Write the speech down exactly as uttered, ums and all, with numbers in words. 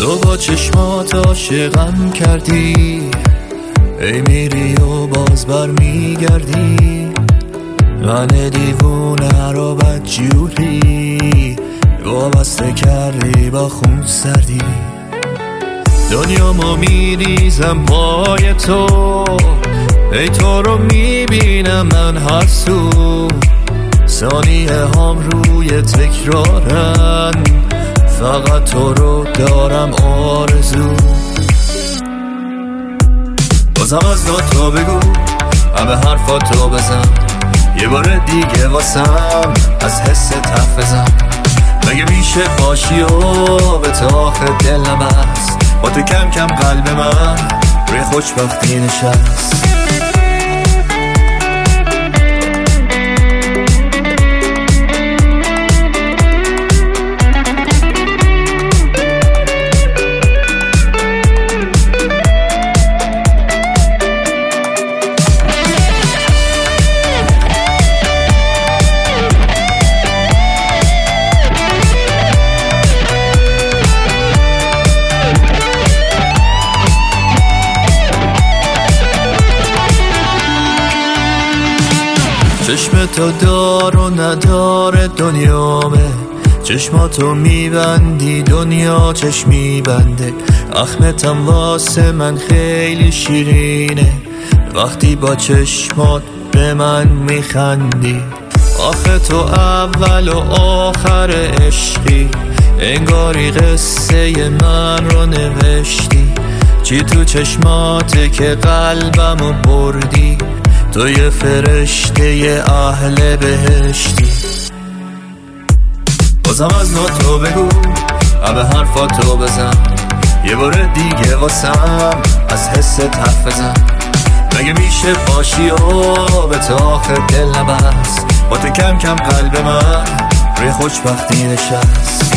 تو با چشمات عاشقم کردی، ای میری و باز بر میگردی، من دیوونه رو بدجوری وابسته کردی با خون سردی. دنیا ما میریزم پای تو، ای تو رو میبینم من هر سو، ثانیه هم روی تکرارن، فقط تو رو دارم آرزو. بازم از نو تو بگو، همه حرفا تو بزن، یه بار دیگه واسم از حس تف بزن. مگه میشه باشی و به تو آخه دلم هست، با تو کم کم قلب من روی خوشبختی نشست. چشم تو دار و ندار دنیامه، چشماتو میبندی دنیا چشمی بنده. اخمتم واسه من خیلی شیرینه، وقتی با چشمات به من میخندی. آخه تو اول و آخر عشقی، انگاری قصه من رو نوشتی. چی تو چشماته که قلبمو بردی، تو یه فرشته یه اهل بهشتی. بازم از نو تو بگو، همه حرفا تو بزن، یه بار دیگه واسم از حس تف بزن. مگه میشه باشی و به تو آخر دل نبست، با تو کم کم قلب من روی خوشبختی نشست.